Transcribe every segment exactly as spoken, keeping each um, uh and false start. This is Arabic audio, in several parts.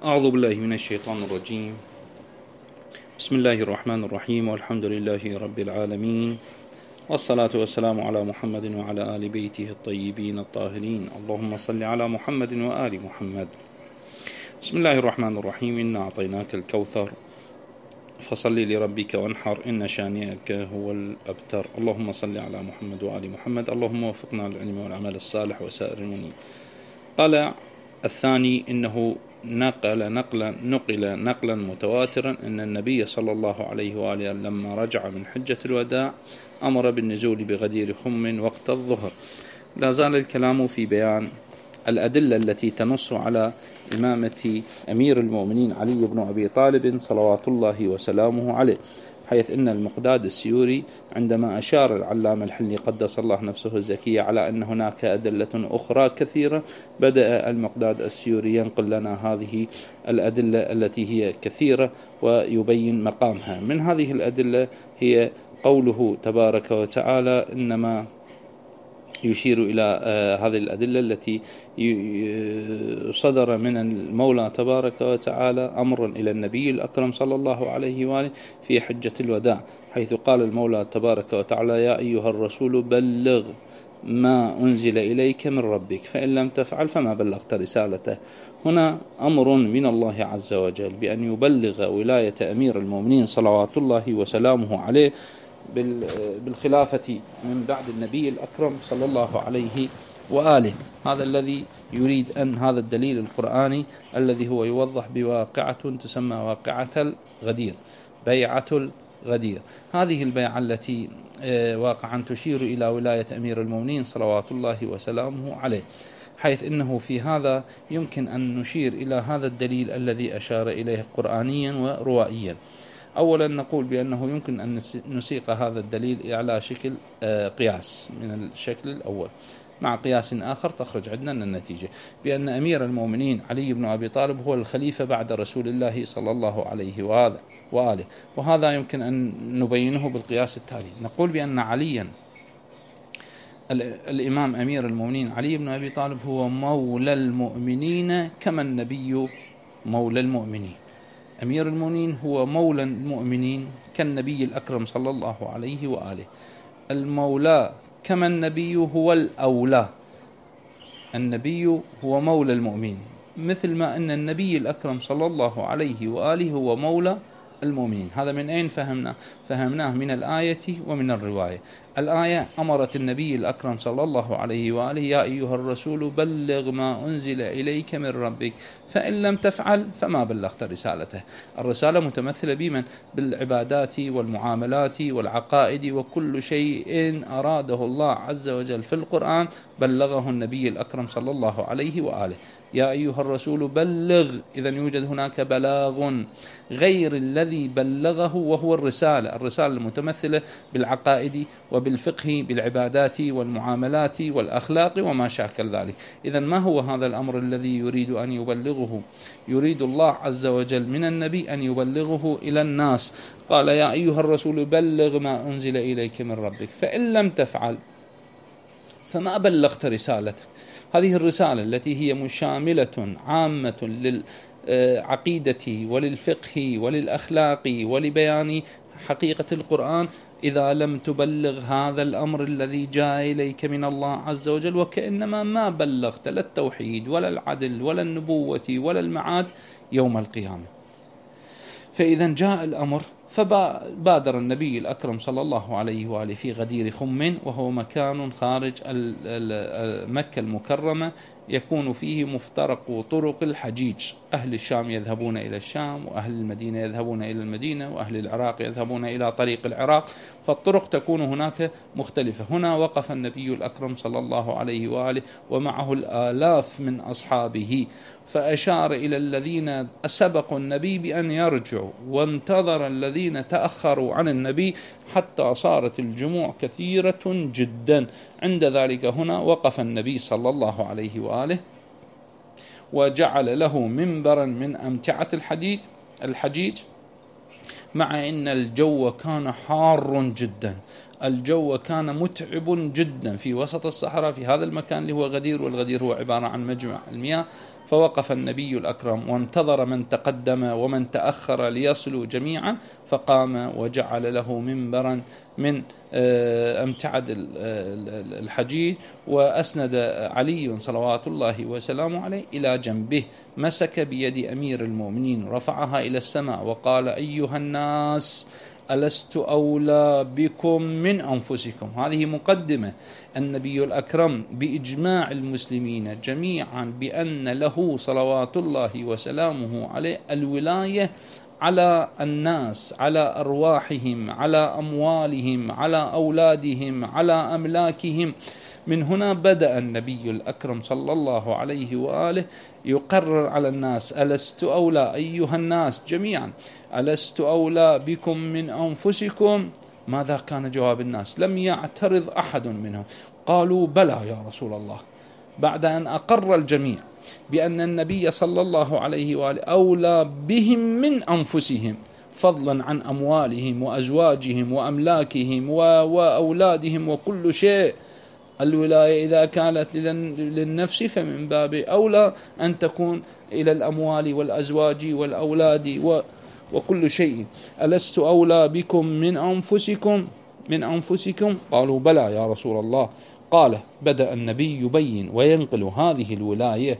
أعوذ بالله من الشيطان الرجيم. بسم الله الرحمن الرحيم، والحمد لله رب العالمين، والصلاة والسلام على محمد وعلى آل بيته الطيبين الطاهرين. اللهم صل على محمد وآل محمد. بسم الله الرحمن الرحيم. إنا أعطيناك الكوثر فصل لربك وانحر إن شانئك هو الأبتر. اللهم صل على محمد وآل محمد. اللهم وفقنا للعلم والعمل الصالح وسائر المنيب. قال الثاني إنه نقل نقلا نقل نقلا متواترا أن النبي صلى الله عليه وآله لما رجع من حجة الوداع أمر بالنزول بغدير خم وقت الظهر. لا زال الكلام في بيان الأدلة التي تنص على إمامة أمير المؤمنين علي بن أبي طالب صلوات الله وسلامه عليه، حيث إن المقداد السيوري عندما أشار العلام الحلي قدس الله نفسه الزكية على أن هناك أدلة أخرى كثيرة، بدأ المقداد السيوري ينقل لنا هذه الأدلة التي هي كثيرة ويبين مقامها. من هذه الأدلة هي قوله تبارك وتعالى، إنما يشير إلى هذه الأدلة التي صدر من المولى تبارك وتعالى أمر إلى النبي الأكرم صلى الله عليه وآله في حجة الوداع، حيث قال المولى تبارك وتعالى: يا أيها الرسول بلغ ما أنزل إليك من ربك فإن لم تفعل فما بلغت رسالته. هنا أمر من الله عز وجل بأن يبلغ ولاية أمير المؤمنين صلوات الله وسلامه عليه بالخلافة من بعد النبي الأكرم صلى الله عليه وآله. هذا الذي يريد أن هذا الدليل القرآني الذي هو يوضح بواقعة تسمى واقعة الغدير، بيعة الغدير. هذه البيعة التي واقعا تشير إلى ولاية أمير المؤمنين صلوات الله وسلامه عليه، حيث إنه في هذا يمكن أن نشير إلى هذا الدليل الذي أشار إليه قرآنيا وروائيا. أولا نقول بأنه يمكن أن نسيق هذا الدليل على شكل قياس من الشكل الأول مع قياس آخر، تخرج عندنا النتيجة بأن أمير المؤمنين علي بن أبي طالب هو الخليفة بعد رسول الله صلى الله عليه وآله، وهذا يمكن أن نبينه بالقياس التالي. نقول بأن عليا الإمام أمير المؤمنين علي بن أبي طالب هو مولى المؤمنين كما النبي مولى المؤمنين. أمير المؤمنين هو مولى المؤمنين كالنبي الأكرم صلى الله عليه وآله. المولى كما النبي هو الأولى، النبي هو مولى المؤمنين، مثل ما أن النبي الأكرم صلى الله عليه وآله هو مولى المؤمنين. هذا من أين فهمنا؟ فهمناه من الآية ومن الرواية. الآية أمرت النبي الأكرم صلى الله عليه وآله: يا أيها الرسول بلغ ما أنزل إليك من ربك فإن لم تفعل فما بلغت رسالته. الرسالة متمثلة بمن؟ بالعبادات والمعاملات والعقائد، وكل شيء أراده الله عز وجل في القرآن بلغه النبي الأكرم صلى الله عليه وآله. يا أيها الرسول بلغ، إذن يوجد هناك بلاغ غير الذي بلغه وهو الرسالة، الرسالة المتمثلة بالعقائد وبالفقه بالعبادات والمعاملات والأخلاق وما شاكل ذلك. إذن ما هو هذا الأمر الذي يريد أن يبلغه؟ يريد الله عز وجل من النبي أن يبلغه إلى الناس. قال: يا أيها الرسول بلغ ما أنزل إليك من ربك فإن لم تفعل فما بلغت رسالتك. هذه الرسالة التي هي مشاملة عامة للعقيدة وللفقه وللأخلاق ولبيان حقيقة القرآن، إذا لم تبلغ هذا الأمر الذي جاء إليك من الله عز وجل، وكأنما ما بلغت لا التوحيد ولا العدل ولا النبوة ولا المعاد يوم القيامة. فإذا جاء الأمر، فبادر النبي الأكرم صلى الله عليه وآله في غدير خم، وهو مكان خارج مكة المكرمة يكون فيه مفترق طرق الحجيج. أهل الشام يذهبون إلى الشام، وأهل المدينة يذهبون إلى المدينة، وأهل العراق يذهبون إلى طريق العراق، فالطرق تكون هناك مختلفة. هنا وقف النبي الأكرم صلى الله عليه وآله ومعه الآلاف من أصحابه، فأشار إلى الذين سبقوا النبي بأن يرجعوا، وانتظر الذين تأخروا عن النبي حتى صارت الجموع كثيرة جدا. عند ذلك هنا وقف النبي صلى الله عليه وآله وجعل له منبرا من أمتعة الحديد الحجيج، مع أن الجو كان حار جدا، الجو كان متعب جدا في وسط الصحراء في هذا المكان اللي هو غدير، والغدير هو عبارة عن مجمع المياه فوقف النبي الأكرم وانتظر من تقدم ومن تأخر ليصلوا جميعا، فقام وجعل له منبرا من أمتعد الحجيج، وأسند علي صلوات الله وسلامه عليه إلى جنبه، مسك بيد أمير المؤمنين رفعها إلى السماء وقال: أيها الناس، ألست أولى بكم من أنفسكم. هذه مقدمة. النبي الأكرم بإجماع المسلمين جميعا بأن له صلوات الله وسلامه عليه الولاية على الناس، على أرواحهم، على أموالهم، على أولادهم، على أملاكهم. من هنا بدأ النبي الأكرم صلى الله عليه وآله يقرر على الناس: ألست أولى أيها الناس جميعا، ألست أولى بكم من أنفسكم؟ ماذا كان جواب الناس؟ لم يعترض أحد منهم، قالوا: بلى يا رسول الله. بعد أن أقر الجميع بأن النبي صلى الله عليه وآله أولى بهم من أنفسهم، فضلا عن أموالهم وأزواجهم وأملاكهم وأولادهم وكل شيء. الولاية إذا كانت للنفس فمن باب أولى أن تكون إلى الأموال والأزواج والأولاد وكل شيء. ألست أولى بكم من أنفسكم من أنفسكم؟ قالوا: بلى يا رسول الله. قال: بدأ النبي يبين وينقل هذه الولاية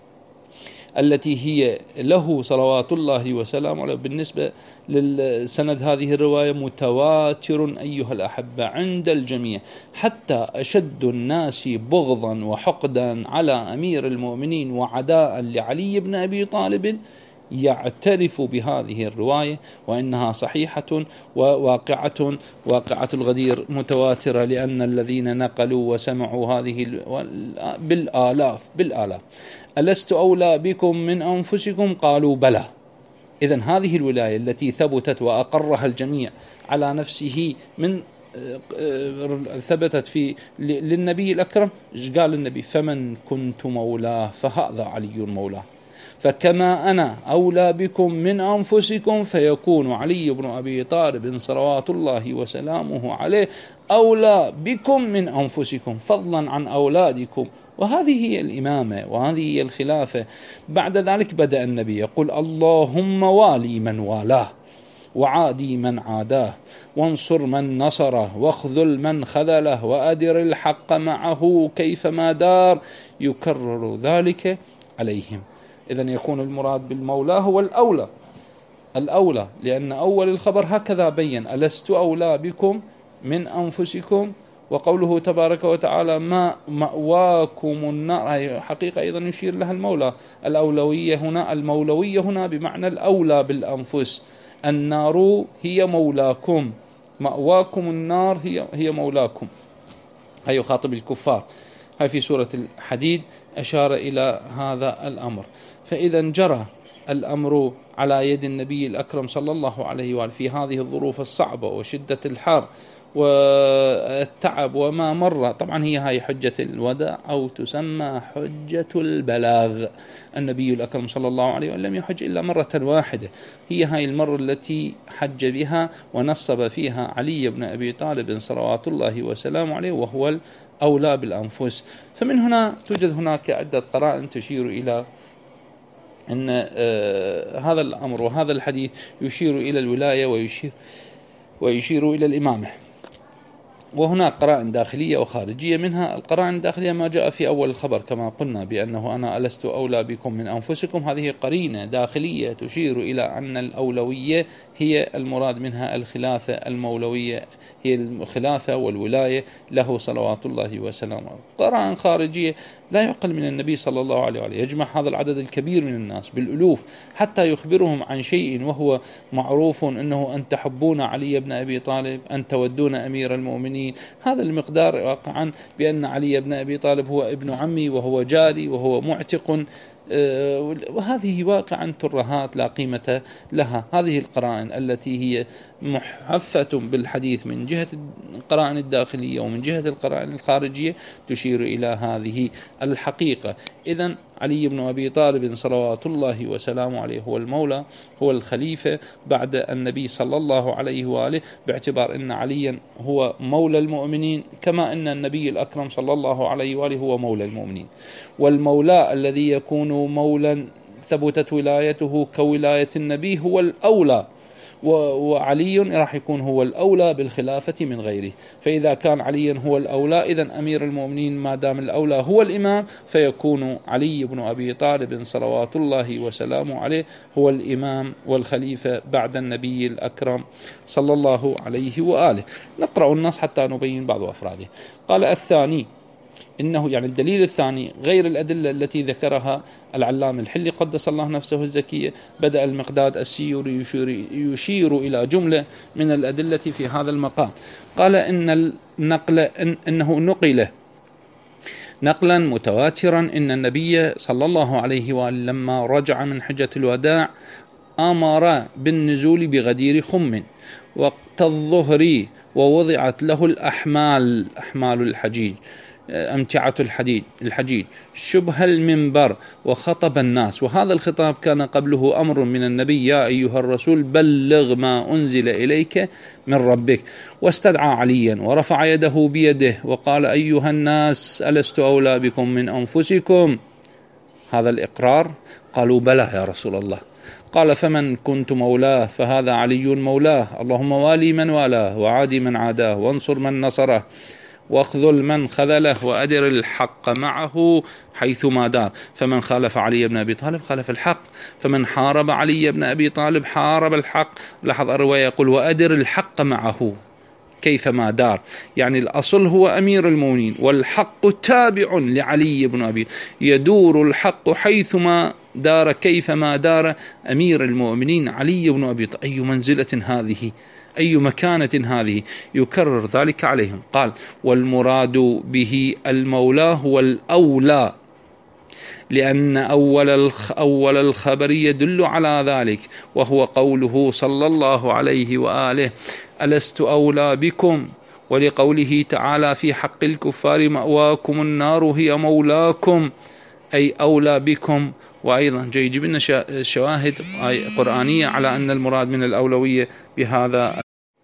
التي هي له صلوات الله وسلامه عليه. بالنسبة للسند هذه الرواية متواتر أيها الأحبة عند الجميع، حتى أشد الناس بغضا وحقدا على أمير المؤمنين وعداء لعلي بن أبي طالب يعترف بهذه الرواية وإنها صحيحة وواقعة واقعة الغدير متواترة، لأن الذين نقلوا وسمعوا هذه بالآلاف بالآلاف. ألست أولى بكم من أنفسكم؟ قالوا: بلى. إذن هذه الولاية التي ثبتت وأقرها الجميع على نفسه من ثبتت في للنبي الأكرم، قال النبي: فمن كنت مولاه فهذا علي مولاه، فكما أنا أولى بكم من أنفسكم فيكون علي بن أبي طالب صلوات الله وسلامه عليه أولى بكم من أنفسكم، فضلا عن أولادكم. وهذه هي الإمامة وهذه هي الخلافة. بعد ذلك بدأ النبي يقول: اللهم والي من والاه، وعادي من عاداه، وانصر من نصره، واخذل من خذله، وأدر الحق معه كيفما دار، يكرر ذلك عليهم. إذن يكون المراد بالمولى هو الأولى الأولى لأن أول الخبر هكذا بين: ألست أولى بكم من أنفسكم. وقوله تبارك وتعالى: ما مأواكم النار، حقيقة أيضا يشير لها المولى. الأولوية هنا المولوية هنا بمعنى الأولى بالأنفس. النار هي مولاكم، مأواكم النار هي هي مولاكم. هي يخاطب الكفار. هاي في سورة الحديد أشار إلى هذا الأمر. فإذا جرى الأمر على يد النبي الأكرم صلى الله عليه وآله في هذه الظروف الصعبة وشدة الحر والتعب وما مر. طبعا هي هاي حجة الوداع أو تسمى حجة البلاغ. النبي الأكرم صلى الله عليه وآله لم يحج إلا مرة واحدة، هي هاي المرة التي حج بها ونصب فيها علي بن أبي طالب صلوات الله وسلامه عليه، وهو الأولى بالأنفس. فمن هنا توجد هناك عدة قرائن تشير إلى أن آه هذا الأمر وهذا الحديث يشير إلى الولاية ويشير ويشير إلى الإمامة. وهناك قرائن داخلية وخارجية. منها القرائن الداخلية ما جاء في أول الخبر كما قلنا بأنه أنا ألست أولى بكم من أنفسكم، هذه قرينة داخلية تشير إلى أن الأولوية هي المراد منها الخلافة المولوية، هي الخلافة والولاية له صلوات الله وسلامه. قرائن خارجية لا يقل من النبي صلى الله عليه وآله، يجمع هذا العدد الكبير من الناس بالألوف حتى يخبرهم عن شيء وهو معروف أنه أن تحبون علي بن أبي طالب، أن تودون أمير المؤمنين. هذا المقدار واقعا بأن علي بن أبي طالب هو ابن عمي وهو جاري وهو معتق، وهذه واقعا ترهات لا قيمة لها. هذه القرائن التي هي محفة بالحديث من جهة القرائن الداخلية ومن جهة القرائن الخارجية تشير إلى هذه الحقيقة. إذن علي بن أبي طالب صلوات الله وسلامه عليه هو المولى، هو الخليفة بعد النبي صلى الله عليه وآله، باعتبار أن عليا هو مولى المؤمنين كما أن النبي الأكرم صلى الله عليه وآله هو مولى المؤمنين. والمولى الذي يكون مولا ثبتت ولايته كولاية النبي هو الأولى، وعلي راح يكون هو الأولى بالخلافة من غيره. فإذا كان علي هو الأولى، إذن أمير المؤمنين ما دام الأولى هو الإمام، فيكون علي بن أبي طالب صلوات الله وسلامه عليه هو الإمام والخليفة بعد النبي الأكرم صلى الله عليه وآله. نقرأ النص حتى نبين بعض أفراده. قال الثاني إنه يعني الدليل الثاني غير الأدلة التي ذكرها العلامة الحلي قدس الله نفسه الزكية، بدأ المقداد السيوري يشير, يشير إلى جملة من الأدلة في هذا المقام. قال إن النقل إن إنه نقل نقلا متواترا إن النبي صلى الله عليه وآله لما رجع من حجة الوداع أمر بالنزول بغدير خم وقت الظهر، ووضعت له الأحمال أحمال الحجيج أمتعة الحديد الحجيج شبه المنبر، وخطب الناس. وهذا الخطاب كان قبله أمر من النبي: يا أيها الرسول بلغ ما أنزل إليك من ربك. واستدعى عليا ورفع يده بيده وقال: أيها الناس ألست أولى بكم من أنفسكم؟ هذا الإقرار. قالوا: بلى يا رسول الله. قال: فمن كنت مولاه فهذا علي مولاه، اللهم والي من والاه وعادي من عاداه وانصر من نصره واخذل من خذله وأدر الحق معه حيثما دار. فمن خالف علي بن أبي طالب خالف الحق، فمن حارب علي بن أبي طالب حارب الحق. لاحظ الرواية يقول: وأدر الحق معه كيفما دار، يعني الأصل هو أمير المؤمنين والحق تابع لعلي بن أبي، يدور الحق حيثما دار كيفما دار أمير المؤمنين علي بن أبي طالب. أي منزلة هذه، أي مكانة هذه، يكرر ذلك عليهم. قال: والمراد به المولى هو الأولى، لأن أول الخ أول الخبر يدل على ذلك، وهو قوله صلى الله عليه وآله: ألست أولى بكم، ولقوله تعالى في حق الكفار: مأواكم النار هي مولاكم، أي أولى بكم. وأيضا جيد لنا شواهد قرآنية على أن المراد من الأولوية بهذا.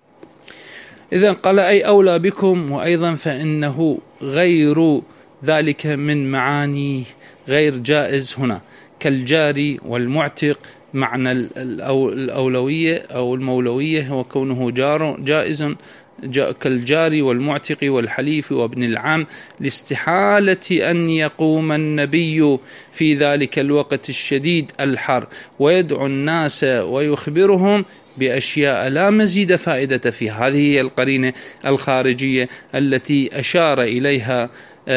إذن قال: أي أولى بكم. وأيضا فإنه غير ذلك من معاني غير جائز هنا، كالجاري والمعتق. معنى الأولوية أو المولوية هو كونه جار جائز كالجاري والمعتق والحليف وابن العام، لاستحالة أن يقوم النبي في ذلك الوقت الشديد الحر ويدعو الناس ويخبرهم بأشياء لا مزيد فائدة فيها. هذه هي القرينة الخارجية التي أشار إليها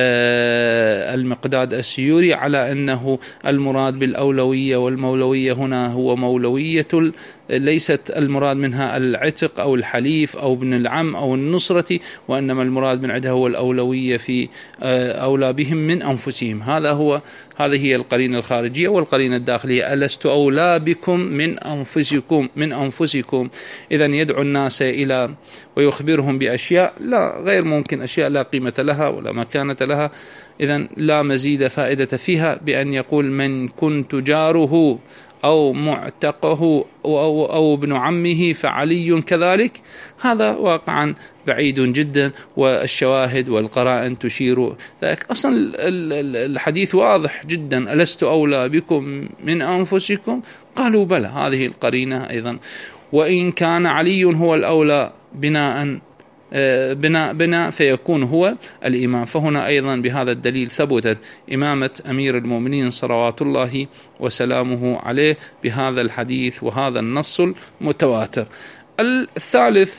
المقداد السيوري على أنه المراد بالأولوية والمولوية هنا هو مولوية، ليست المراد منها العتق أو الحليف أو ابن العم أو النصرة، وإنما المراد من عندها هو الأولوية في أولى بهم من أنفسهم. هذا هو هذه هي القرينة الخارجية. والقرينة الداخلية: ألست أولى بكم من أنفسكم من أنفسكم. إذن يدعو الناس إلى ويخبرهم بأشياء لا غير ممكن، أشياء لا قيمة لها ولا مكانة لها، إذن لا مزيد فائدة فيها، بأن يقول: من كنت جاره أو معتقه أو, أو ابن عمه فعلي كذلك. هذا واقعا بعيد جدا، والشواهد والقرائن تشير ذلك. أصلا الحديث واضح جدا: ألست أولى بكم من أنفسكم؟ قالوا: بلى. هذه القرينة أيضا. وإن كان علي هو الأولى بناء بناء بناء فيكون هو الإمام. فهنا أيضا بهذا الدليل ثبتت إمامة أمير المؤمنين صلوات الله وسلامه عليه بهذا الحديث وهذا النص المتواتر. الثالث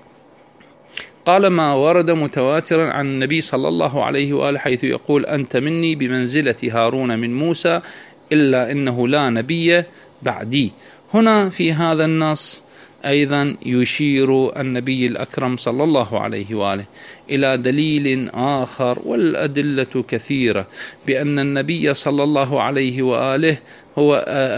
قال: ما ورد متواترا عن النبي صلى الله عليه وآله حيث يقول: أنت مني بمنزلة هارون من موسى، إلا إنه لا نبي بعدي. هنا في هذا النص أيضا يشير النبي الأكرم صلى الله عليه وآله إلى دليل آخر، والأدلة كثيرة، بأن النبي صلى الله عليه وآله هو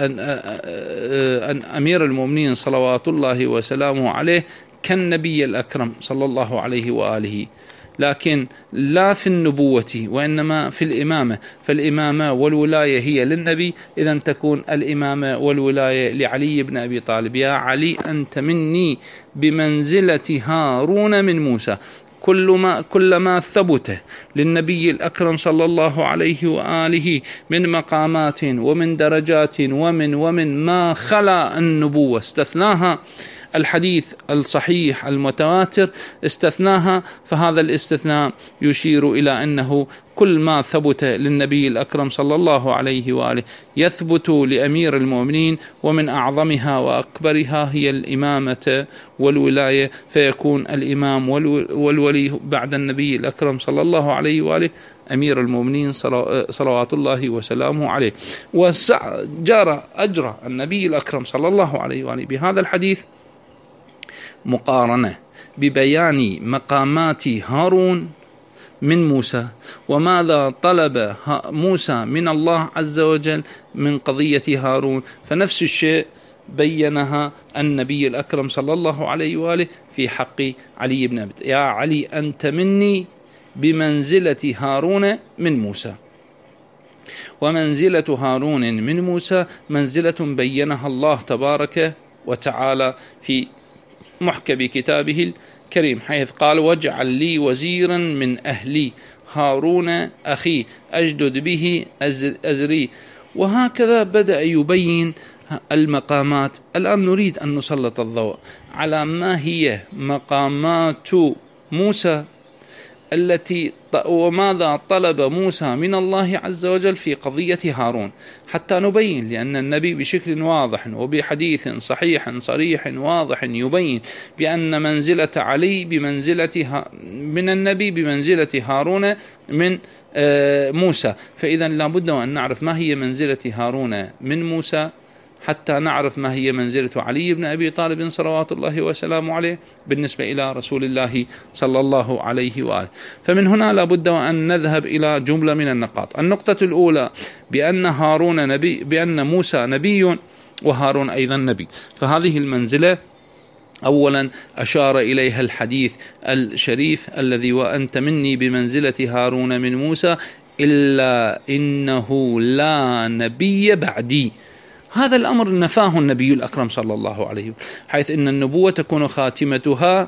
أن أمير المؤمنين صلوات الله وسلامه عليه كالنبي الأكرم صلى الله عليه وآله، لكن لا في النبوة وإنما في الإمامة، فالإمامة والولاية هي للنبي، إذن تكون الإمامة والولاية لعلي بن أبي طالب. يا علي أنت مني بمنزلة هارون من موسى. كل ما كلما ثبت للنبي الأكرم صلى الله عليه وآله من مقامات ومن درجات ومن ومن ما خلا النبوة استثناها الحديث الصحيح المتواتر استثناها، فهذا الاستثناء يشير إلى أنه كل ما ثبت للنبي الأكرم صلى الله عليه وآله يثبت لأمير المؤمنين، ومن أعظمها وأكبرها هي الإمامة والولاية، فيكون الإمام والولي بعد النبي الأكرم صلى الله عليه وآله أمير المؤمنين صلوات الله وسلامه عليه. وجرى أجرى النبي الأكرم صلى الله عليه وآله بهذا الحديث مقارنة ببيان مقامات هارون من موسى، وماذا طلب موسى من الله عز وجل من قضية هارون، فنفس الشيء بينها النبي الأكرم صلى الله عليه وآله في حق علي بن أبي طالب. يا علي أنت مني بمنزلة هارون من موسى. ومنزلة هارون من موسى منزلة بينها الله تبارك وتعالى في محكم كتابه الكريم، حيث قال واجعل لي وزيرا من أهلي هارون أخي أجدد به أزري. وهكذا بدأ يبين المقامات. الآن نريد أن نسلط الضوء على ما هي مقامات موسى التي وماذا طلب موسى من الله عز وجل في قضية هارون، حتى نبين، لأن النبي بشكل واضح وبحديث صحيح صريح واضح يبين بأن منزلة علي بمنزلة من النبي بمنزلة هارون من موسى. فإذا لابد أن نعرف ما هي منزلة هارون من موسى حتى نعرف ما هي منزلة علي بن أبي طالب صلوات الله وسلامه عليه بالنسبة إلى رسول الله صلى الله عليه وآله. فمن هنا لابد أن نذهب إلى جملة من النقاط. النقطة الأولى بأن هارون نبي، بأن موسى نبي وهارون أيضا نبي. فهذه المنزلة أولا أشار إليها الحديث الشريف الذي وأنت مني بمنزلة هارون من موسى إلا إنه لا نبي بعدي. هذا الأمر نفاه النبي الأكرم صلى الله عليه وسلم، حيث إن النبوة تكون خاتمتها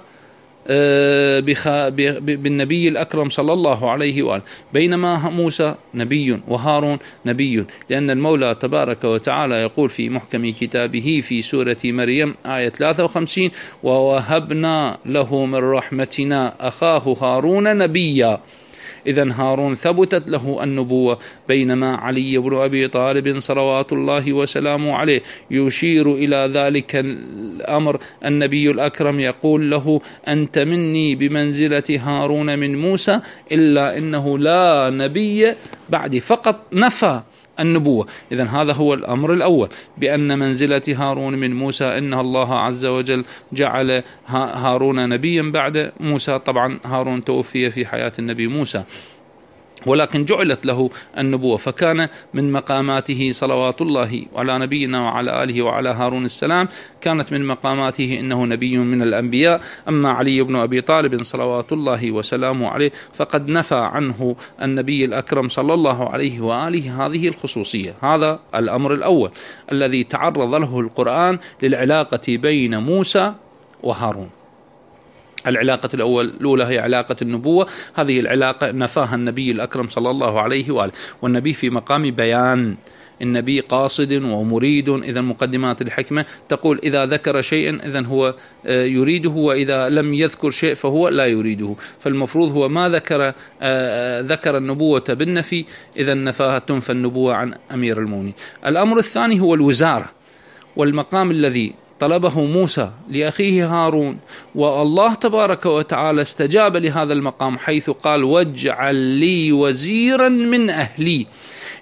بالنبي الأكرم صلى الله عليه وآله، بينما موسى نبي وهارون نبي، لأن المولى تبارك وتعالى يقول في محكم كتابه في سورة مريم آية ثلاثة وخمسين ووهبنا له من رحمتنا أخاه هارون نبيا. إذن هارون ثبتت له النبوة، بينما علي بن أبي طالب صلوات الله وسلامه عليه يشير إلى ذلك الأمر. النبي الأكرم يقول له أنت مني بمنزلة هارون من موسى إلا إنه لا نبي بعد، فقط نفى النبوة. إذن هذا هو الأمر الأول، بأن منزلة هارون من موسى إن الله عز وجل جعل هارون نبيا بعد موسى. طبعا هارون توفي في حياة النبي موسى، ولكن جعلت له النبوة، فكان من مقاماته صلوات الله على نبينا وعلى آله وعلى هارون السلام، كانت من مقاماته إنه نبي من الأنبياء. أما علي بن أبي طالب صلوات الله وسلامه عليه فقد نفى عنه النبي الأكرم صلى الله عليه وآله هذه الخصوصية. هذا الأمر الأول الذي تعرض له القرآن للعلاقة بين موسى وهارون. العلاقة الأول الأولى هي علاقة النبوة، هذه العلاقة نفاها النبي الأكرم صلى الله عليه وآله، والنبي في مقام بيان، النبي قاصد ومريد. إذا مقدمات الحكمة تقول إذا ذكر شيئا إذن هو يريده، وإذا لم يذكر شيء فهو لا يريده. فالمفروض هو ما ذكر ذكر النبوة بالنفي، إذا نفاها تنفى النبوة عن أمير المؤمنين. الأمر الثاني هو الوزارة، والمقام الذي طلبه موسى لأخيه هارون، والله تبارك وتعالى استجاب لهذا المقام حيث قال واجعل لي وزيرا من أهلي.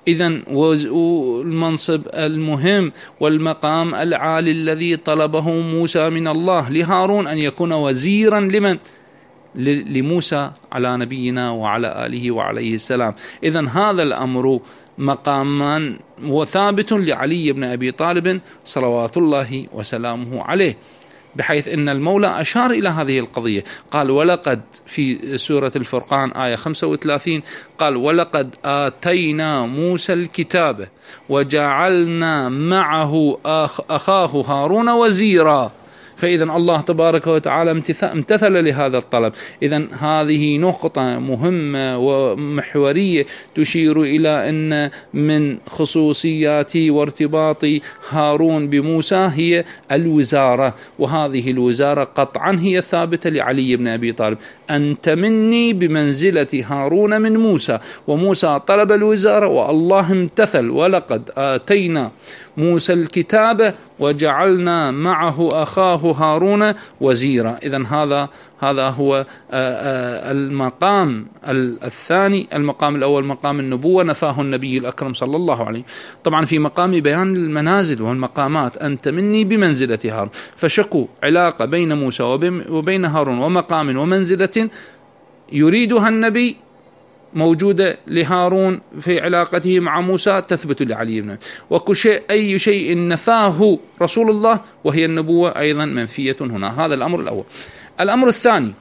إذن والمنصب المهم والمقام العالي الذي طلبه موسى من الله لهارون أن يكون وزيرا لمن؟ لموسى على نبينا وعلى آله وعليه السلام. إذن هذا الأمر مقاما وثابت لعلي بن أبي طالب صلوات الله وسلامه عليه، بحيث أن المولى أشار إلى هذه القضية. قال ولقد في سورة الفرقان آية خمسة وثلاثين قال ولقد آتينا موسى الكتاب وجعلنا معه أخاه هارون وزيرا. فإذا الله تبارك وتعالى امتثل لهذا الطلب. إذا هذه نقطة مهمة ومحورية تشير إلى أن من خصوصيات وارتباط هارون بموسى هي الوزارة، وهذه الوزارة قطعا هي ثابتة لعلي بن أبي طالب. أنت مني بمنزلة هارون من موسى، وموسى طلب الوزارة والله امتثل. ولقد آتينا موسى الكتاب وجعلنا معه أخاه هارون وزيرا. إذن هذا هذا هو المقام الثاني. المقام الأول مقام النبوة نفاه النبي الأكرم صلى الله عليه. طبعا في مقام بيان المنازل والمقامات أنت مني بمنزلة هارون، فشكوا علاقة بين موسى وبين هارون ومقام ومنزلة يريدها النبي موجودة لهارون في علاقته مع موسى تثبت لعلي بن. وكشيء أي شيء نفاه رسول الله وهي النبوة أيضا منفية هنا. هذا الأمر الأول. الأمر الثاني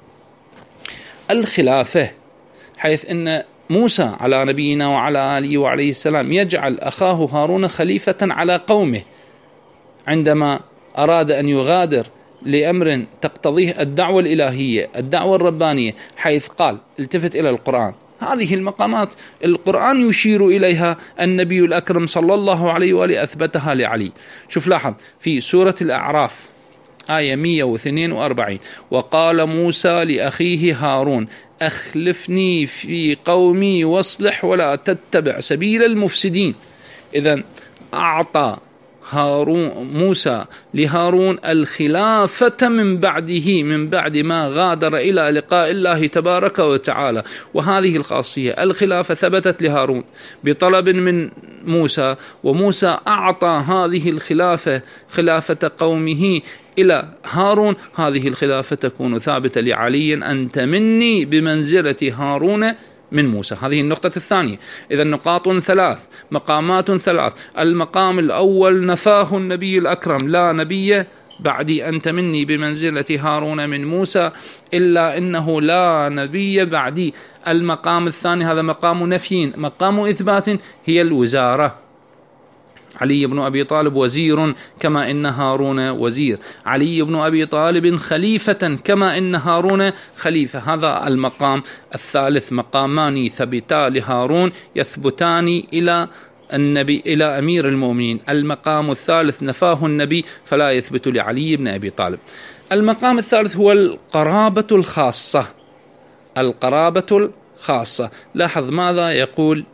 الخلافة، حيث أن موسى على نبينا وعلى آله وعليه السلام يجعل أخاه هارون خليفة على قومه عندما أراد أن يغادر لأمر تقتضيه الدعوة الإلهية الدعوة الربانية، حيث قال التفت إلى القرآن. هذه المقامات القرآن يشير إليها النبي الأكرم صلى الله عليه وآله أثبتها لعلي. شوف لاحظ في سورة الأعراف آية مئة واثنين وأربعين وقال موسى لأخيه هارون أخلفني في قومي واصلح ولا تتبع سبيل المفسدين. إذن أعطى هارون موسى لهارون الخلافة من بعده من بعد ما غادر إلى لقاء الله تبارك وتعالى. وهذه الخاصية الخلافة ثبتت لهارون بطلب من موسى، وموسى أعطى هذه الخلافة خلافة قومه إلى هارون. هذه الخلافة تكون ثابتة لعلي أنت مني بمنزلة هارون من موسى. هذه النقطة الثانية. إذا نقاط ثلاث مقامات ثلاث. المقام الأول نفاه النبي الأكرم لا نبي بعدي أنت مني بمنزلة هارون من موسى، إلا إنه لا نبي بعدي. المقام الثاني هذا مقام نفي. مقام إثبات هي الوزارة. علي بن أبي طالب وزير كما إن هارون وزير، علي بن أبي طالب خليفة كما إن هارون خليفة. هذا المقام الثالث. مقامان ثبتا لهارون يثبتان إلى النبي إلى أمير المؤمنين. المقام الثالث نفاه النبي فلا يثبت لعلي بن أبي طالب. المقام الثالث هو القرابة الخاصة. القرابة الخاصة. لاحظ ماذا يقول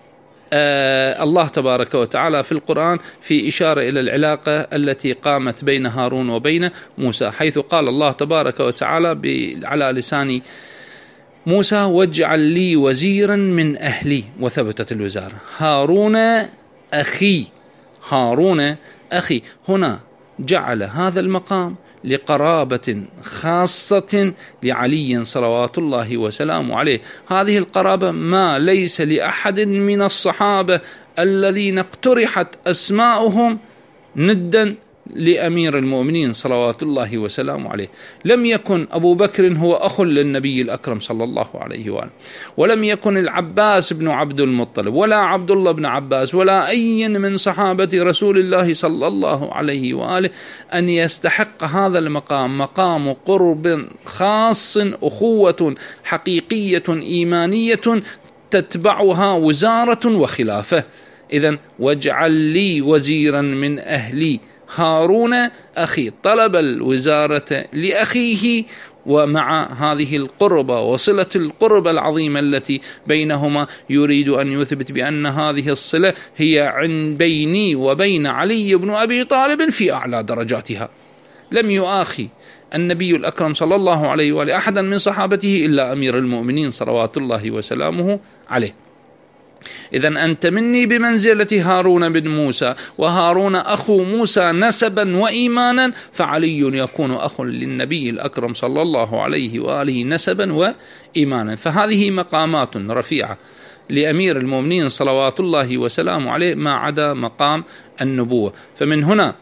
آه الله تبارك وتعالى في القرآن في إشارة إلى العلاقة التي قامت بين هارون وبين موسى، حيث قال الله تبارك وتعالى على لسان موسى واجعل لي وزيرا من أهلي، وثبتت الوزارة. هارون أخي، هارون أخي. هنا جعل هذا المقام لقرابة خاصة لعلي صلوات الله وسلامه عليه. هذه القرابة ما ليس لأحد من الصحابة الذين اقترحت أسماؤهم ندا لأمير المؤمنين صلوات الله وسلامه عليه. لم يكن أبو بكر هو أخ للنبي الأكرم صلى الله عليه وآله، ولم يكن العباس بن عبد المطلب ولا عبد الله بن عباس ولا أي من صحابة رسول الله صلى الله عليه وآله أن يستحق هذا المقام، مقام قرب خاص، أخوة حقيقية إيمانية تتبعها وزارة وخلافة. إذن واجعل لي وزيرا من أهلي هارون أخي. طلب الوزارة لأخيه، ومع هذه القربة وصلة القربة العظيمة التي بينهما يريد أن يثبت بأن هذه الصلة هي عن بيني وبين علي بن أبي طالب في أعلى درجاتها. لم يؤاخي النبي الأكرم صلى الله عليه وآله أحدا من صحابته إلا أمير المؤمنين صلوات الله وسلامه عليه. إذن أنت مني بمنزلة هارون بن موسى، وهارون أخو موسى نسبا وإيمانا، فعلي يكون أخ للنبي الأكرم صلى الله عليه وآله نسبا وإيمانا. فهذه مقامات رفيعة لأمير المؤمنين صلوات الله وسلامه عليه، ما عدا مقام النبوة. فمن هنا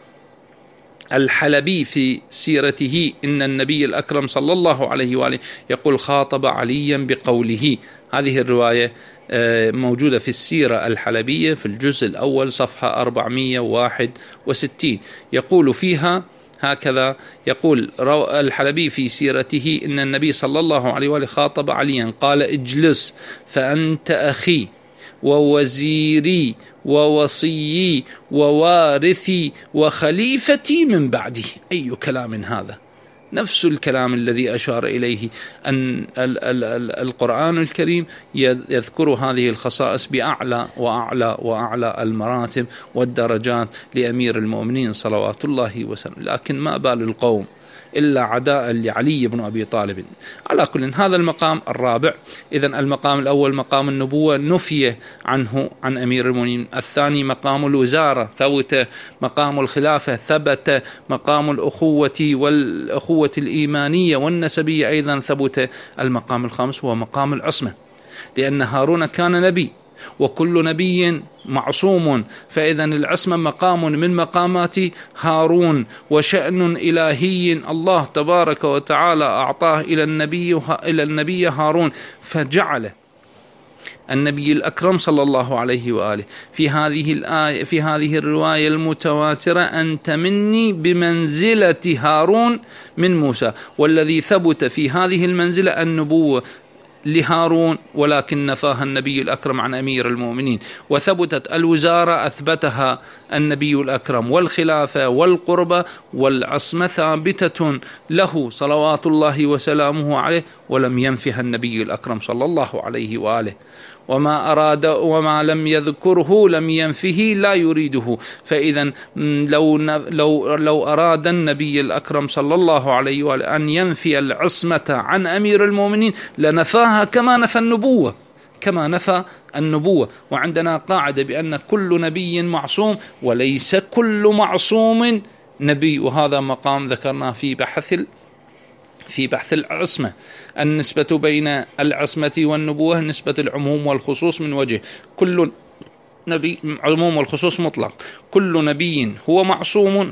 الحلبي في سيرته إن النبي الأكرم صلى الله عليه وآله يقول خاطب عليا بقوله. هذه الرواية موجودة في السيرة الحلبية في الجزء الأول صفحة أربعمائة وواحد وستين، يقول فيها هكذا، يقول الحلبي في سيرته إن النبي صلى الله عليه وآله خاطب عليا قال اجلس فأنت أخي ووزيري ووصيي ووارثي وخليفتي من بعدي. أي كلام هذا؟ نفس الكلام الذي أشار إليه أن القرآن الكريم يذكر هذه الخصائص بأعلى وأعلى وأعلى المراتب والدرجات لأمير المؤمنين صلوات الله وسلم. لكن ما بال القوم إلا عداء لعلي بن أبي طالب. على كل، هذا المقام الرابع. إذن المقام الأول مقام النبوة نفي عنه عن أمير المؤمنين. الثاني مقام الوزارة ثبت، مقام الخلافة ثبت، مقام الأخوة والأخوة الإيمانية والنسبية أيضا ثبت. المقام الخامس هو مقام العصمة، لأن هارون كان نبي وكل نبي معصوم، فإذا العصمة مقام من مقامات هارون وشأن إلهي الله تبارك وتعالى أعطاه إلى النبي إلى النبي هارون، فجعل النبي الأكرم صلى الله عليه وآله في هذه الآية في هذه الرواية المتواترة أنت مني بمنزلة هارون من موسى، والذي ثبت في هذه المنزلة النبوة لهارون، ولكن نفاها النبي الأكرم عن أمير المؤمنين. وثبتت الوزارة أثبتها النبي الأكرم، والخلافة والقربة والعصمة ثابتة له صلوات الله وسلامه عليه، ولم ينفها النبي الأكرم صلى الله عليه وآله. وما أراد وما لم يذكره لم ينفه لا يريده. فإذا لو لو لو أراد النبي الأكرم صلى الله عليه وآله أن ينفي العصمة عن أمير المؤمنين لنفاها كما نفى النبوة كما نفى النبوة. وعندنا قاعدة بأن كل نبي معصوم وليس كل معصوم نبي، وهذا مقام ذكرناه في بحث في بحث العصمة. النسبة بين العصمة والنبوة نسبة العموم والخصوص من وجه. كل نبي عموم والخصوص مطلق، كل نبي هو معصوم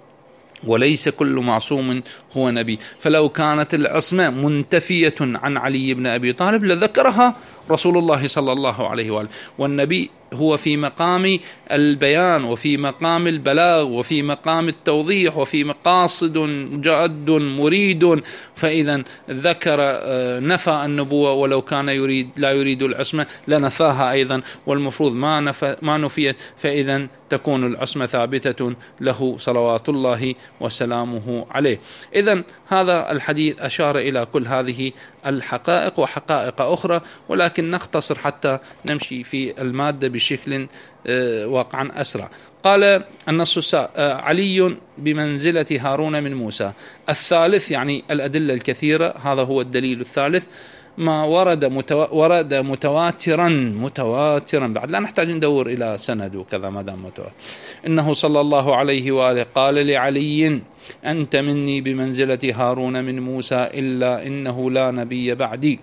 وليس كل معصوم هو نبي. فلو كانت العصمة منتفية عن علي بن أبي طالب لذكرها رسول الله صلى الله عليه وآله. والنبي هو في مقام البيان وفي مقام البلاغ وفي مقام التوضيح وفي مقاصد جاد مريد، فإذا ذكر نفى النبوة، ولو كان يريد لا يريد العصمة لنفاها أيضا، والمفروض ما نفى ما نفيت، فإذا تكون العصمة ثابتة له صلوات الله وسلامه عليه. إذن هذا الحديث أشار إلى كل هذه الحقائق وحقائق أخرى، ولكن نختصر حتى نمشي في المادة بشكل واقعا أسرع. قال النص علي بمنزلة هارون من موسى. الثالث يعني الأدلة الكثيرة، هذا هو الدليل الثالث، ما ورد متو... ورد متواترا متواترا بعد لا نحتاج ندور إلى سند وكذا ما دام متواتر، إنه صلى الله عليه وآله قال لعلي أنت مني بمنزلة هارون من موسى إلا إنه لا نبي بعدي.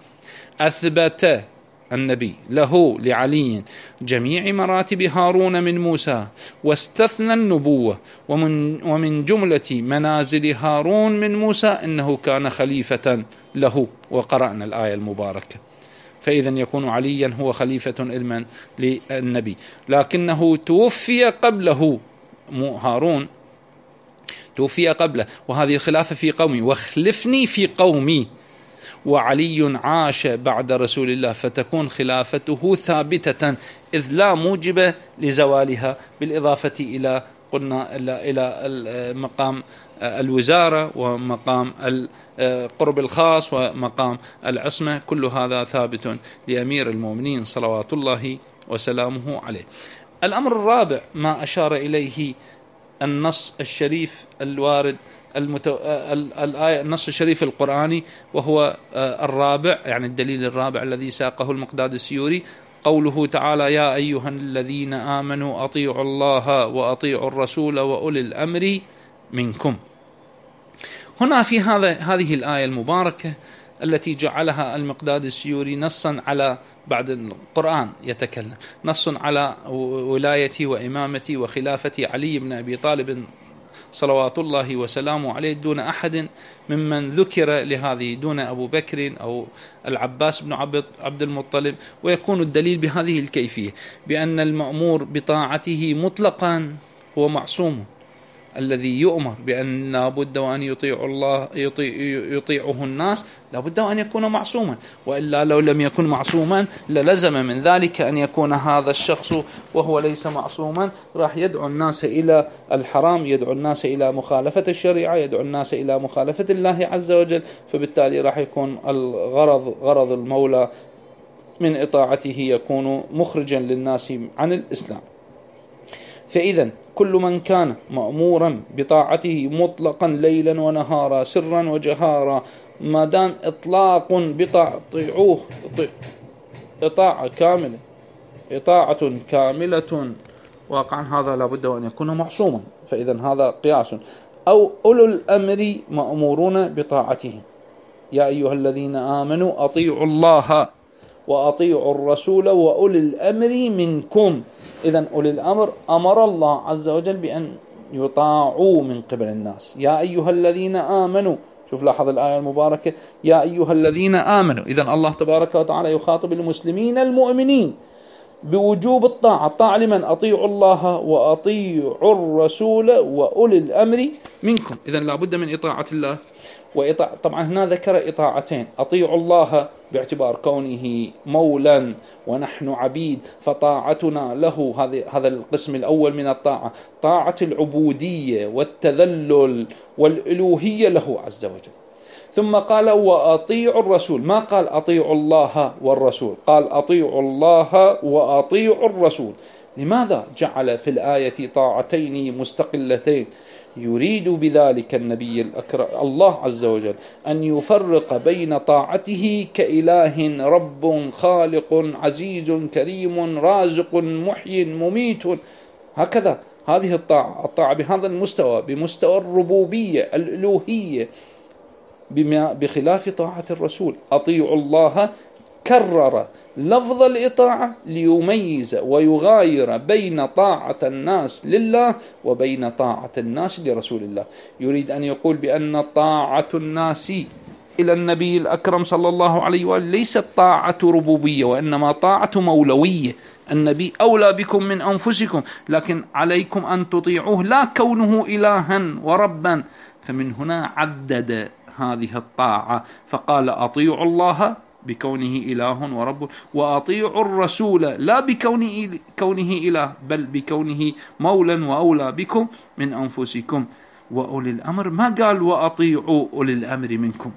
أثبت النبي له لعلي جميع مراتب هارون من موسى، واستثنى النبوة، ومن, ومن جملة منازل هارون من موسى إنه كان خليفة له، وقرأنا الآية المباركة. فإذا يكون عليا هو خليفة علما للنبي، لكنه توفي قبله هارون توفي قبله، وهذه الخلافة في قومي واخلفني في قومي، وعلي عاش بعد رسول الله، فتكون خلافته ثابتة إذ لا موجب لزوالها، بالإضافة إلى قلنا إلى مقام الوزارة ومقام القرب الخاص ومقام العصمة، كل هذا ثابت لأمير المؤمنين صلوات الله وسلامه عليه. الأمر الرابع ما أشار إليه النص الشريف الوارد المتو... الآية النص الشريف القرآني، وهو الرابع يعني الدليل الرابع الذي ساقه المقداد السيوري. قوله تعالى يا أيها الذين آمنوا أطيعوا الله وأطيعوا الرسول وأولي الأمر منكم. هنا في هذا هذه الآية المباركة التي جعلها المقداد السيوري نصا على بعد القرآن يتكلم نص على ولاية وإمامة وخلافة علي بن أبي طالب صلوات الله وسلامه عليه دون أحد ممن ذكر لهذه، دون أبو بكر أو العباس بن عبد المطلب. ويكون الدليل بهذه الكيفية بأن المأمور بطاعته مطلقا هو معصوم، الذي يؤمر بأن لابد وأن يطيع الله يطيع يطيعه الناس لابد وأن يكون معصوما، وإلا لو لم يكن معصوما للزم من ذلك أن يكون هذا الشخص وهو ليس معصوما راح يدعو الناس إلى الحرام، يدعو الناس إلى مخالفة الشريعة، يدعو الناس إلى مخالفة الله عز وجل، فبالتالي راح يكون الغرض غرض المولى من إطاعته يكون مخرجا للناس عن الإسلام. فإذا كل من كان مأمورا بطاعته مطلقا ليلا ونهارا سرا وجهارا، ما دام إطلاق بطاعوه إطاعة كاملة إطاعة كاملة واقعا، هذا لابد أن يكون معصوما. فإذا هذا قياس. أو أولو الأمر مأمورون بطاعتهم يا أيها الذين آمنوا أطيعوا الله وأطيعوا الرسول وأولي الأمر منكم. إذن أولي الأمر أمر الله عز وجل بأن يطاعوا من قبل الناس. يا أيها الذين آمنوا، شوف لاحظ الآية المباركة يا أيها الذين آمنوا. إذن الله تبارك وتعالى يخاطب المسلمين المؤمنين بوجوب الطاعة. الطاعة لمن؟ أطيعوا الله وأطيعوا الرسول وأولي الأمر منكم. إذن لابد من إطاعة الله وإطاعة. طبعا هنا ذكر إطاعتين، أطيعوا الله باعتبار كونه مولا ونحن عبيد فطاعتنا له، هذا هذا القسم الأول من الطاعة، طاعة العبودية والتذلل والألوهية له عز وجل. ثم قال وأطيعوا الرسول، ما قال أطيعوا الله والرسول، قال أطيعوا الله وأطيعوا الرسول. لماذا جعل في الآية طاعتين مستقلتين؟ يريد بذلك النبي الأكرم الله عز وجل أن يفرق بين طاعته كإله رب خالق عزيز كريم رازق محيي مميت، هكذا هذه الطاعة الطاعة بهذا المستوى، بمستوى الربوبية الألوهية، بخلاف طاعة الرسول. أطيعوا الله كرر لفظ الإطاعة ليميز ويغاير بين طاعة الناس لله وبين طاعة الناس لرسول الله. يريد أن يقول بأن طاعة الناس إلى النبي الأكرم صلى الله عليه وآله ليست طاعة ربوبية، وإنما طاعة مولوية. النبي أولى بكم من أنفسكم، لكن عليكم أن تطيعوه لا كونه إلها وربا. فمن هنا عدد هذه الطاعة فقال أطيعوا الله بكونه إله ورب، وأطيعوا الرسول لا بكونه كونه إله بل بكونه مولا وأولى بكم من أنفسكم. وأولي الأمر ما قال وأطيعوا أولي الأمر منكم،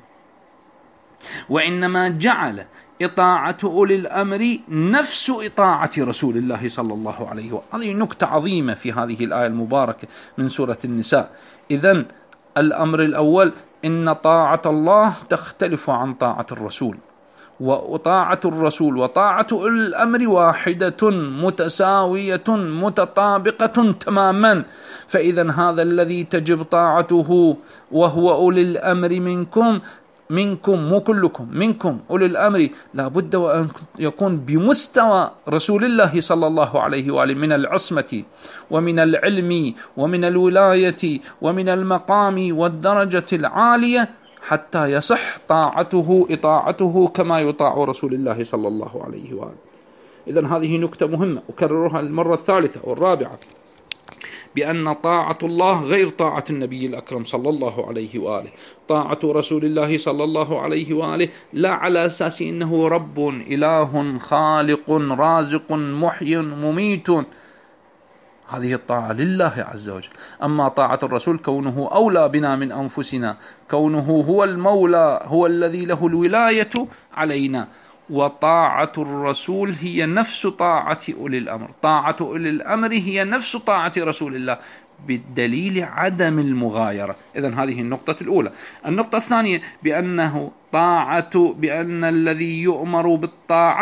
وإنما جعل إطاعة أولي الأمر نفس إطاعة رسول الله صلى الله عليه وسلم. هذه نكتة عظيمة في هذه الآية المباركة من سورة النساء. إذن الأمر الأول إن طاعة الله تختلف عن طاعة الرسول، وطاعة الرسول وطاعة أولي الأمر واحدة متساوية متطابقة تماما. فإذا هذا الذي تجب طاعته وهو أولي الأمر منكم منكم مو كلكم، منكم أولي الأمر لابد وأن يكون بمستوى رسول الله صلى الله عليه وآله من العصمة ومن العلم ومن الولاية ومن المقام والدرجة العالية حتى يصح طاعته إطاعته كما يطاع رسول الله صلى الله عليه وآله. إذن هذه نكتة مهمة أكررها المرة الثالثة والرابعة، بأن طاعة الله غير طاعة النبي الأكرم صلى الله عليه وآله. طاعة رسول الله صلى الله عليه وآله لا على أساس إنه رب إله خالق رازق محيي مميت، هذه الطاعة لله عز وجل. أما طاعة الرسول كونه أولى بنا من أنفسنا، كونه هو المولى هو الذي له الولاية علينا. وطاعة الرسول هي نفس طاعة أولي الأمر، طاعة أولي الأمر هي نفس طاعة رسول الله بالدليل عدم المغايرة. إذن هذه النقطة الأولى. النقطة الثانية بأنه طاعة بأن الذي يؤمر بالطاعة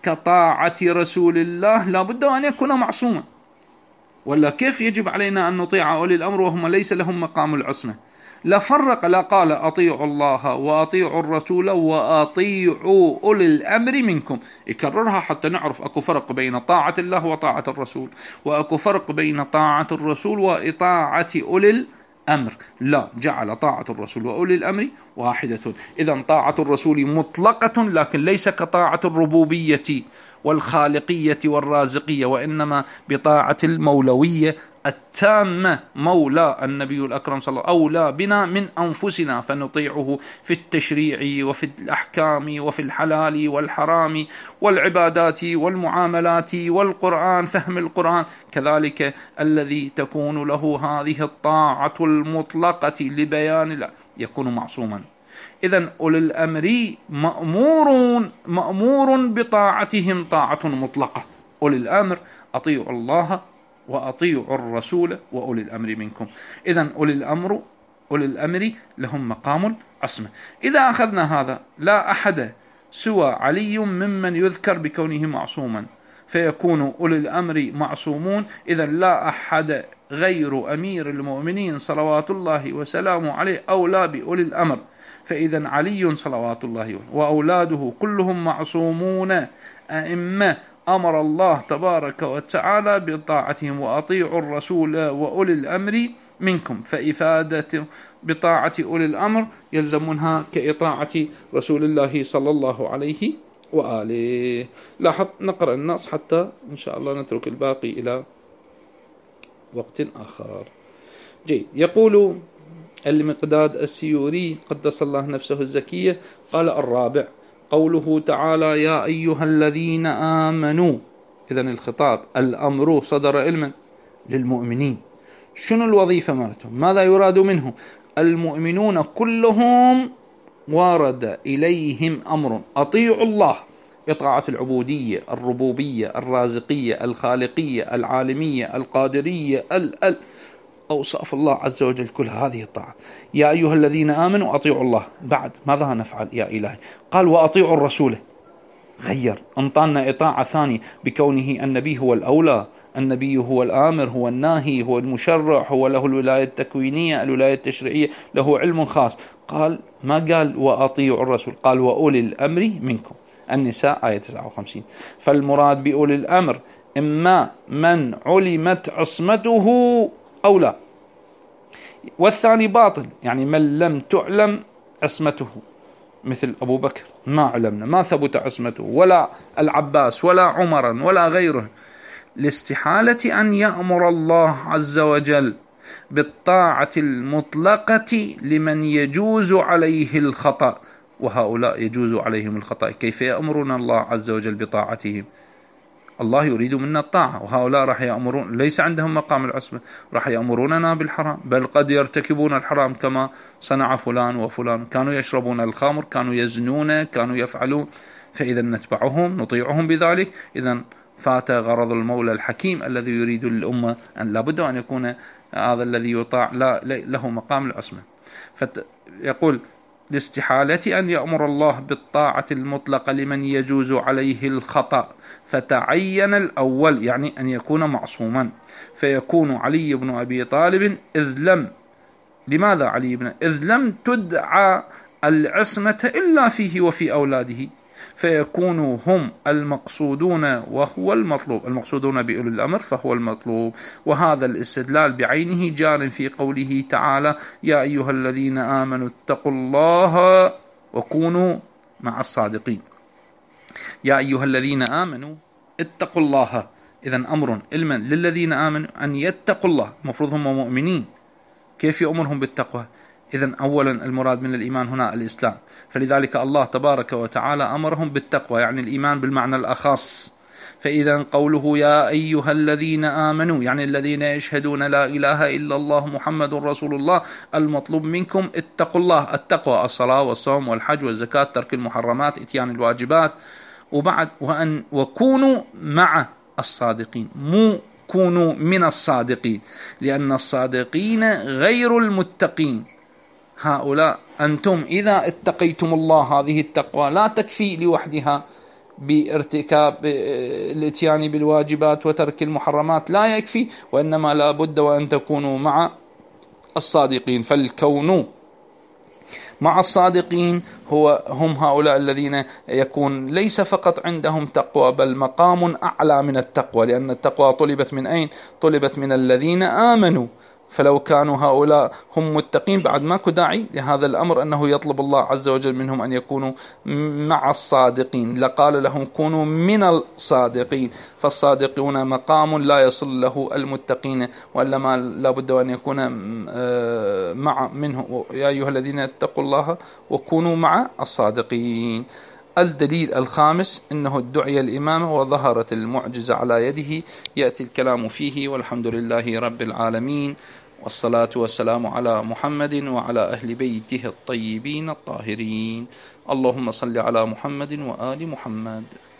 كطاعة رسول الله لا بد أن يكون معصوما، ولا كيف يجب علينا أن نطيع أولي الأمر وهم ليس لهم مقام العصمة؟ لا فرق، لا قال أطيعوا الله وأطيعوا الرسول وأطيعوا أولي الأمر منكم، يكررها حتى نعرف أكو فرق بين طاعة الله وطاعة الرسول، وأكو فرق بين طاعة الرسول وإطاعة أولي الأمر. لا، جعل طاعة الرسول وأولي الأمر واحدة. إذن طاعة الرسول مطلقة، لكن ليس كطاعة الربوبية والخالقية والرازقية، وإنما بطاعة المولوية التامة. مولى النبي الأكرم صلى الله عليه وسلم أولى بنا من أنفسنا، فنطيعه في التشريع وفي الأحكام وفي الحلال والحرام والعبادات والمعاملات والقرآن، فهم القرآن، كذلك الذي تكون له هذه الطاعة المطلقة لبيان الله يكون معصوما. إذن أولي الأمر مأمورون مأمور بطاعتهم طاعة مطلقة. أولي الأمر أطيعوا الله وأطيعوا الرسول وأولي الأمر منكم. إذن أولي الأمر أولي الأمر لهم مقام العصمة. إذا أخذنا هذا، لا أحد سوى علي ممن يذكر بكونه معصوما، فيكون أولي الأمر معصومون. إذن لا أحد غير أمير المؤمنين صلوات الله وسلامه عليه أولى بأولي الأمر. فإذا علي صلوات الله وأولاده كلهم معصومون أئمة أمر الله تبارك وتعالى بطاعتهم، وأطيعوا الرسول وأولي الأمر منكم. فإفادة بطاعة أولي الأمر يلزمونها كإطاعة رسول الله صلى الله عليه وآله. لاحظ نقرأ النص حتى إن شاء الله نترك الباقي إلى وقت آخر. جيد. يقول المقداد السيوري قدس الله نفسه الزكية، قال: الرابع قوله تعالى: يا أيها الذين آمنوا. إذن الخطاب الأمر صدر علما للمؤمنين. شنو الوظيفة مالتهم؟ ماذا يراد منه؟ المؤمنون كلهم ورد إليهم أمر: أطيعوا الله، إطاعة العبودية، الربوبية، الرازقية، الخالقية، العالمية، القادرية، ال ال أوصاف الله عز وجل كلها هذه الطاعة. يا أيها الذين آمنوا أطيعوا الله. بعد ماذا نفعل يا إلهي؟ قال: وأطيعوا الرسول. غير، انطانا إطاعة ثانية بكونه النبي هو الأولى، النبي هو الآمر، هو الناهي، هو المشرع، هو له الولاية التكوينية، الولاية التشريعية، له علم خاص. قال ما قال وأطيعوا الرسول، قال وأولي الأمر منكم. النساء آية تسعة وخمسين. فالمراد بأولي الأمر إما من علمت عصمته أو لا، والثاني باطل، يعني من لم تعلم عصمته، مثل أبو بكر ما علمنا، ما ثبت عصمته، ولا العباس ولا عمر ولا غيره. لاستحالة أن يأمر الله عز وجل بالطاعة المطلقة لمن يجوز عليه الخطأ، وهؤلاء يجوز عليهم الخطأ. كيف يأمرون الله عز وجل بطاعتهم؟ الله يريد منا الطاعة، وهؤلاء راح يأمرون، ليس عندهم مقام العصمة، راح يأمروننا بالحرام، بل قد يرتكبون الحرام كما صنع فلان وفلان. كانوا يشربون الخمر، كانوا يزنون، كانوا يفعلون. فإذا نتبعهم، نطيعهم بذلك. إذا فات غرض المولى الحكيم الذي يريد للأمة أن لابد أن يكون هذا الذي يطاع لا له مقام العصمة. فيقول: لاستحالة أن يأمر الله بالطاعة المطلقة لمن يجوز عليه الخطأ، فتعين الأول، يعني أن يكون معصوما، فيكون علي بن أبي طالب إذ لم لماذا علي بن إذ لم تدعى العصمة إلا فيه وفي أولاده، فيكونوا هم المقصودون وهو المطلوب، المقصودون بأولي الأمر فهو المطلوب. وهذا الاستدلال بعينه جار في قوله تعالى: يا أيها الذين آمنوا اتقوا الله وكونوا مع الصادقين. يا أيها الذين آمنوا اتقوا الله. إذن أمر علما للذين آمنوا أن يتقوا الله، المفروض هم مؤمنين. كيف يأمرهم بالتقوى؟ إذن أولا المراد من الإيمان هنا الإسلام، فلذلك الله تبارك وتعالى أمرهم بالتقوى، يعني الإيمان بالمعنى الأخص. فإذا قوله يا أيها الذين آمنوا يعني الذين يشهدون لا إله إلا الله محمد رسول الله، المطلوب منكم اتقوا الله. التقوى الصلاة والصوم والحج والزكاة، ترك المحرمات، إتيان الواجبات. وبعد وأن وكونوا مع الصادقين، مو كونوا من الصادقين، لأن الصادقين غير المتقين. هؤلاء أنتم إذا اتقيتم الله، هذه التقوى لا تكفي لوحدها، بارتكاب الاتيان بالواجبات وترك المحرمات لا يكفي، وإنما لا بد وأن تكونوا مع الصادقين. فالكون مع الصادقين هو هم هؤلاء الذين يكون ليس فقط عندهم تقوى بل مقام أعلى من التقوى، لأن التقوى طلبت من أين؟ طلبت من الذين آمنوا. فلو كانوا هؤلاء هم متقين بعد ماكو داعي لهذا الأمر أنه يطلب الله عز وجل منهم أن يكونوا مع الصادقين، لقال لهم كونوا من الصادقين. فالصادقون مقام لا يصل له المتقين، وإلا ما لابد أن يكون مع منه يا أيها الذين اتقوا الله وكونوا مع الصادقين. الدليل الخامس أنه ادعي الإمامة وظهرت المعجزة على يده، يأتي الكلام فيه. والحمد لله رب العالمين، والصلاة والسلام على محمد وعلى أهل بيته الطيبين الطاهرين. اللهم صل على محمد وآل محمد.